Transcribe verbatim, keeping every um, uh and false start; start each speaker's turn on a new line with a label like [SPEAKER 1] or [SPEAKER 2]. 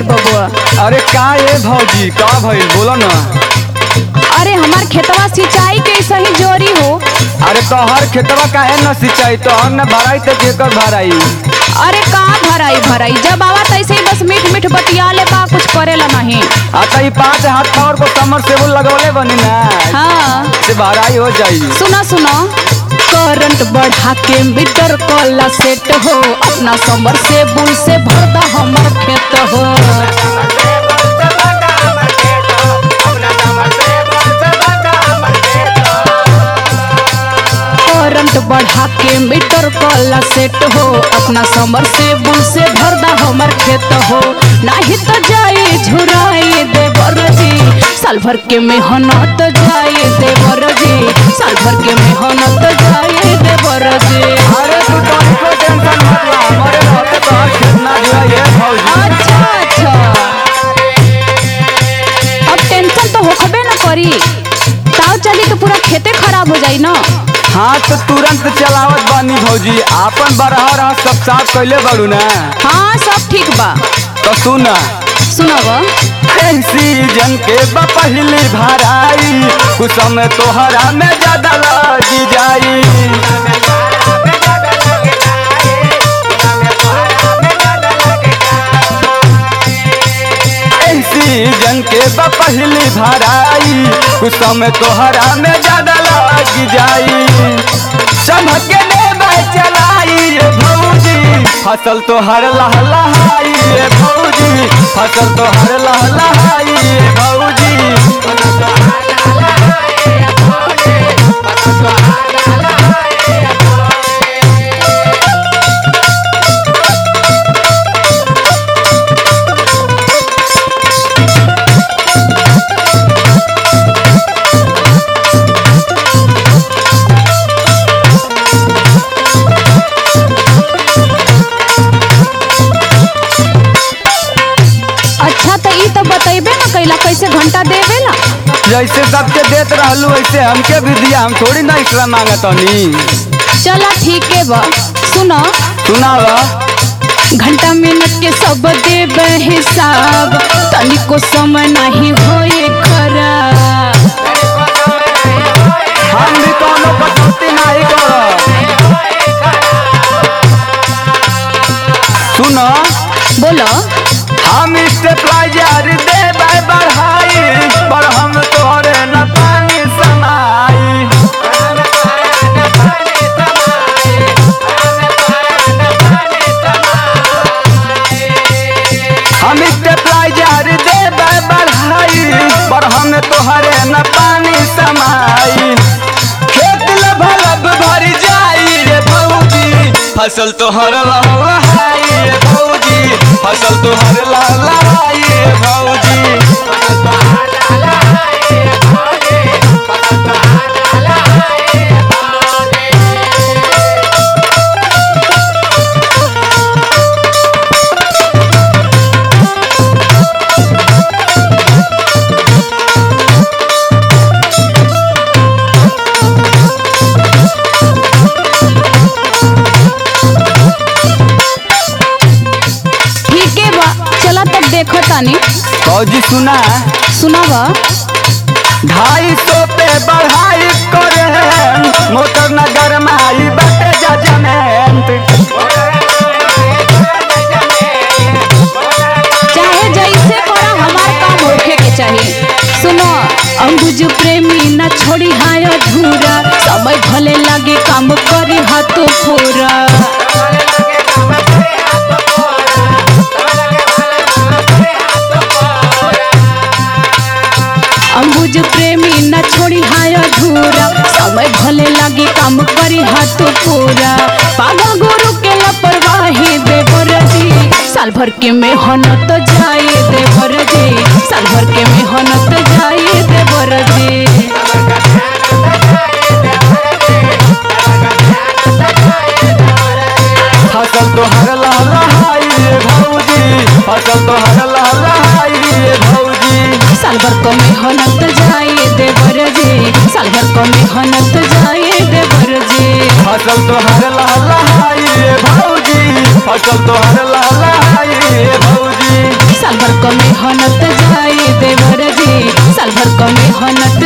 [SPEAKER 1] देवर बबुआ।
[SPEAKER 2] अरे का ये भौजी का भइल बोलो ना।
[SPEAKER 1] अरे हमार खेतवा सिंचाई के सही जोरी हो।
[SPEAKER 2] अरे तो हर खेतवा काहे न सिंचाई तो हम न भराई तो केकर भराई।
[SPEAKER 1] अरे का भराई भराई जब आवा तैसे ही बस मीठ मीठ बतिया ले बा कुछ करेला नहीं।
[SPEAKER 2] आता ही पाँच हाथ पावर को कमर से वो लगौले बनी ना।
[SPEAKER 1] हाँ
[SPEAKER 2] से भराई हो जाई।
[SPEAKER 1] सुना सुना करंट बढ़ा के मीटर कला सेट हो अपना समर से बुल से भरदा हमर खेत हो। करंट बढ़ा के मीटर कला सेट हो अपना समर से बुल से भरदा हमर खेत हो। नहीं तो जाए झुराए देवर जी साल भर के मेहनत जाए देवर जी साल भर के मेहनत जाए देवर जी।
[SPEAKER 2] अरे तू तो को टेंशन मत ला हमारे रहते तो हर खेत ना जुड़ा ये भौजी।
[SPEAKER 1] अच्छा अच्छा अब टेंशन तो होखबे न करी ताव चली तो पूरा खेते खराब हो जाई ना।
[SPEAKER 2] हाँ तो तुरंत चलावत बानी भौजी आपन बरहर रहा सब साफ कैले बड़ू ना।
[SPEAKER 1] हाँ सब ठीक बा।
[SPEAKER 2] तो सुना
[SPEAKER 1] सुनाव
[SPEAKER 2] सीजन के पहली भराई कुछ समय तोहरा में ज्यादा लगी जाई। सीजन के पहली भराई कुछ समय तोहरा में ज्यादा लगी जाई। चमके चलाई भौजी फसल तोहर लहलहाई भौजी फसल तोहर लहलहाई भौजी।
[SPEAKER 1] कैसे घंटा देवेला
[SPEAKER 2] जैसे सबके देत रहलू वैसे हमके भी दिया हम थोड़ी ना इसला मांगतनी।
[SPEAKER 1] चला ठीक है बा सुनो
[SPEAKER 2] सुनावा
[SPEAKER 1] घंटा मिनट के सब देबे हिसाब तनिको समय नहीं होए खराब।
[SPEAKER 2] हम भी कोनो कटौती नहीं करब। सुनो
[SPEAKER 1] बोलो
[SPEAKER 2] हम स्टेपलाइजर देबै बढ़ाई पर हम तोरे न पानी समाई। हम स्टेपलाइजर देबै बढ़ाई पर हम तोहरे न पानी समाई। खेत लभलब भर जाई रे भौजी फसल तोहर लहलहाई रे भौजी फसल तोहर लहलहाई रे भौजी।
[SPEAKER 1] देखो तानी
[SPEAKER 2] फौजी सुना
[SPEAKER 1] सुनावा
[SPEAKER 2] ढाई सौ पे बढ़ाई करे मोटर न गरमाई बटे जजमेंट।
[SPEAKER 1] चाहे जैसे करा हमार काम होखे के चाहिए। सुनो अंबुज प्रेमी न छोड़ी हाय अधूरा समय भले लगे काम करी हाथ पूरा। अंबुज प्रेमी न छोड़ी हाय अधूरा समय भले लगे काम करी हाथ पूरा। पागल गुरु के लापरवाही देवर जी साल भर के मेहनत जाए देवर जी साल भर के मेहनत जाए देवर जी।
[SPEAKER 2] फसल तोहर लहलहाई रे भौजी फसल तोहर लहलहाई रे भौजी।
[SPEAKER 1] साल भर को मेहनत जाए देवर जी साल भर को मेहनत जाए देवर जी।
[SPEAKER 2] फसल तोहर लहलहाई रे भौजी फसल तोहर लहलहाई रे भौजी।
[SPEAKER 1] साल भर साल भर का मेहनत